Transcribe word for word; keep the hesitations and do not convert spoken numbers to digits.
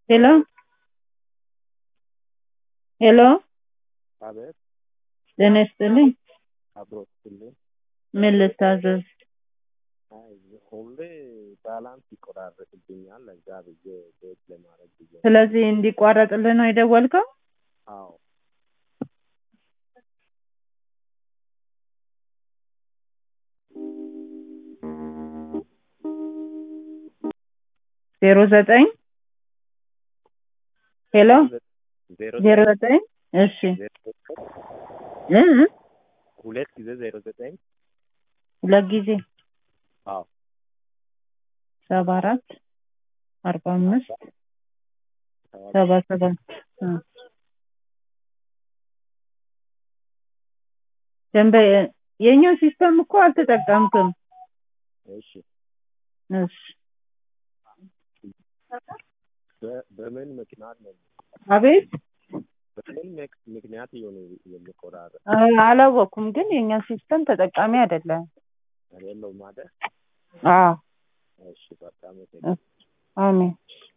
Hello? Hello? አቤት ጤና ይስጥልኝ። አብሮትልኝ ምን ልታዘዝ? አይ ሁሌ ባላንስ ይቆራረጥብኛል ለዛ ብዬ ቤት ለማድረግ ብዬ ነው። ስለዚህ እንዲቋረጥልህ ነው የደወልከው? አዎ ዜሮ ዘጠኝ ሄሎ ዜሮ ዜሮ ዘጠኝ እሺ እ እ ሁለት ጊዜ ዜሮ ዘጠኝ ሁለት ጊዜ አዎ ሰባ አራት አርባ አምስት ሰባ ሰባት እ ደንበ የኛ ሲስተም እኮ አልተጠቀምክም። እሺ እሺ በ- በምን ምክንያት ነው አቤት በምን ምክ- ምክንያት ይሆን የሚቆራረጥ አ- አላወኩም፣ ግን የኛ ሲስተም ተጠቃሚ አይደለም። አይደለም ማለት? አዎ እሺ በጣም አሜን።